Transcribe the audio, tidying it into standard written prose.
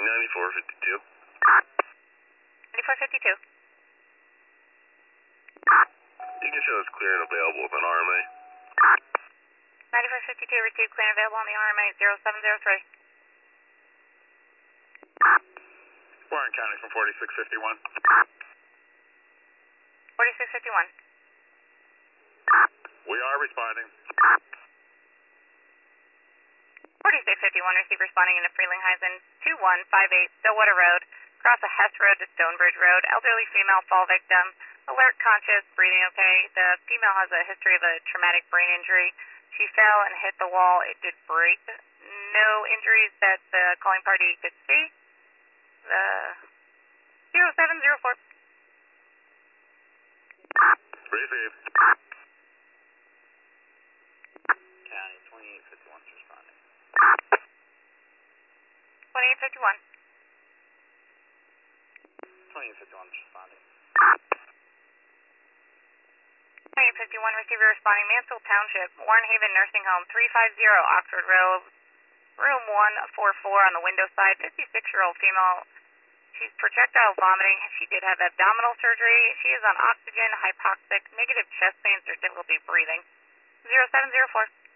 9452. 9452. You can show us clear and available with an RMA. 9452, received clear and available on the RMA 0703. Warren County from 4651. 4651. We are responding. 4651, received responding into Frelinghuysen 2158 Stillwater Road, across a Hess Road to Stonebridge Road, elderly female fall victim, alert, conscious, breathing okay. The female has a history of a traumatic brain injury. She fell and hit the wall. It did break. No injuries that the calling party could see. The 0704. Receive. County 2851 is responding. 2851. 2851 is responding. 2851, receiver responding, Mansfield Township, Warren Haven Nursing Home, 350 Oxford Road, room 144 on the window side, 56-year-old female. She's projectile vomiting. She did have abdominal surgery. She is on oxygen, hypoxic, negative chest pains, or difficulty breathing. 0704.